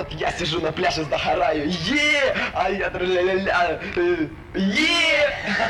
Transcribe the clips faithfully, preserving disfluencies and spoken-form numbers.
Вот я сижу на пляже, загораю, е, а я тра-ля-ля-ля, е.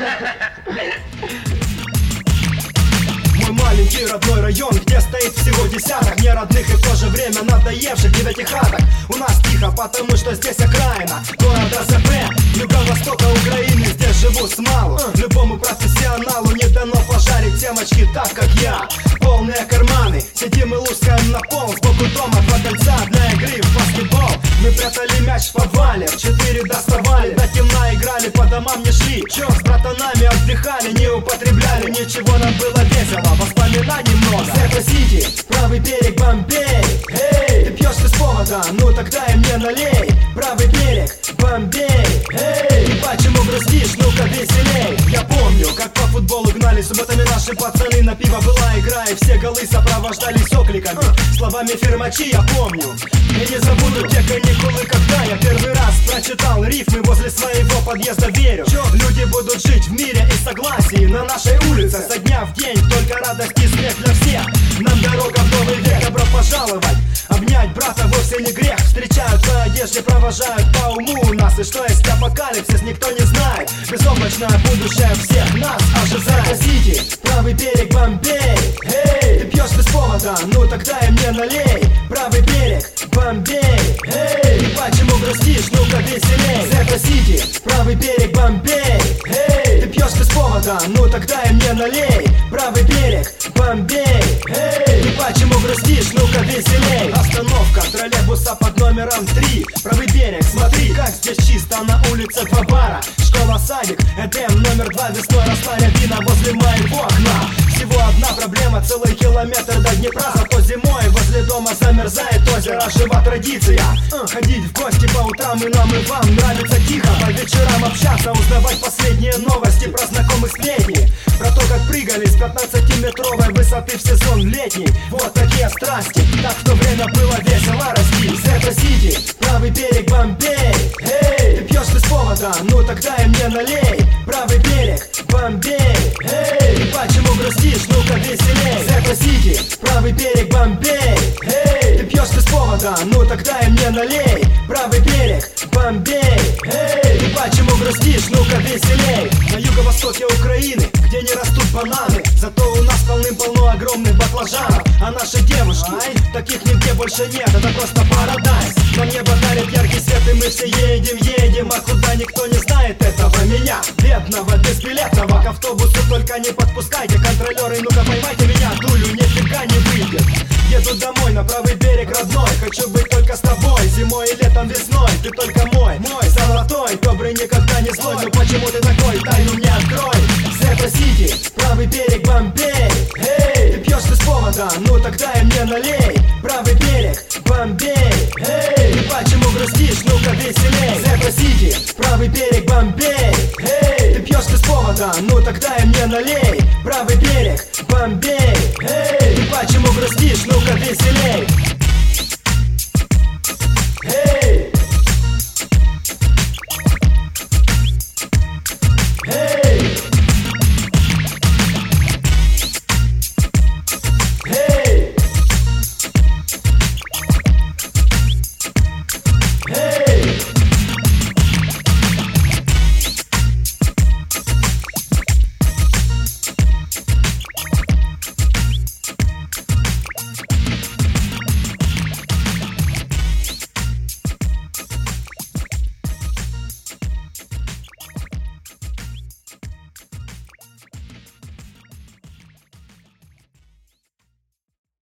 Мой маленький родной район, где стоит всего десяток неродных и в то же время надоевших девятихаток. У нас тихо, потому что здесь окраина города ЗП, юго-востока Украины. Здесь живут с малу, любому профессионалу не дано пожарить темочки так, как я. Полные карманы, сидим и лускаем на пол. Сбоку дома два кольца для игры в баскетбол. Мы прятали мяч в подвале, в четыре доставали, до темна играли, по домам не шли. Чё, с братанами отдыхали, не употребляли, ничего, нам было весело, воспоминаний много. Сити, правый берег Бомбей. Эй, ты пьешь без повода, ну тогда и мне налей. Правый берег Бомбей. Эй, почему грустишь, ну-ка веселей. Я помню, как по футболу гнали субботами наши пацаны. На пиво была игра и все голы сопровождались окликами, словами фермачи я помню. Я не забуду те каникулы, когда я первый раз прочитал рифмы возле своего подъезда. Верю, люди будут жить в мире и согласии на нашей улице со дня в день, только радость и смех для всех. Нам дорога в новый век, добро пожаловать. Обнять брата вовсе не грех. Встречают по одежде, провожают по уму нас. И что есть апокалипсис, никто не знает. Безоблачное будущее всех нас ожидает. Сити, правый берег Бомбей. Эй, ты пьешь без повода, ну тогда и мне налей. Правый берег Бомбей. Эй, ты почему грустишь, ну-ка веселей. Зерка Сити, правый берег Бомбей. Эй, ты пьешь без повода, ну тогда и мне налей. Правый берег Бомбей. Эй, ты почему грустишь, ну-ка веселей. Остановка троллейбуса под номером три. Правый берег, смотри, как здесь чисто, на улице два бара. Школа, садик, Эдем номер два. Весной росла рябина возле моего окна. Всего одна проблема, целый километр до Днепра. Зато зимой возле дома замерзает озеро, жива традиция uh, ходить в гости по утрам, и нам и вам нравится тихо по вечерам общаться, узнавать последние новости про знакомых сплетни, про то, как прыгали с пятнадцатиметровой высоты в сезон летний. Вот такие страсти, так в то время было весело расти. Зерка Сити, правый берег Бомбей. Эй, ты пьешь без повода, ну тогда и мне налей. Правый берег Бомбей. Эй, ты почему грустишь, ну-ка веселей. Зерка Сити, правый берег Бомбей. Эй, ты пьешь без повода, ну тогда и мне налей. Правый берег Бомбей. Эй, ты почему грустишь, ну-ка веселей. На юго-востоке Украины, где не растут бананы, зато у нас полным-полно огромных баклажанов. А наши девушки, ай, таких нигде больше нет, это просто парадайз. На небо дарит яркий свет, и мы все едем, едем, а куда никто не знает этого меня, бедного, безбилетного. К автобусу только не подпускайте, контролеры, ну-ка поймайте меня, дулю нифига не выйдет. Еду домой на правый берег родной, хочу быть только с тобой, зимой и летом, весной, ты только мой, мой золотой, добрый, никогда не злой. Ну почему ты такой, тайну мне открой. Зерка Сити, правый берег Бомбей. Эй, ты пьешь без повода, ну тогда и мне налей. Правый берег Бомбей. Эй, ты почему грустишь, ну-ка веселей. Зерка Сити, правый берег Бомбей. Эй, ты пьешь без повода, ну тогда и мне налей. Правый берег Бомбей. Эй, ты почему грустишь, ну-ка веселей.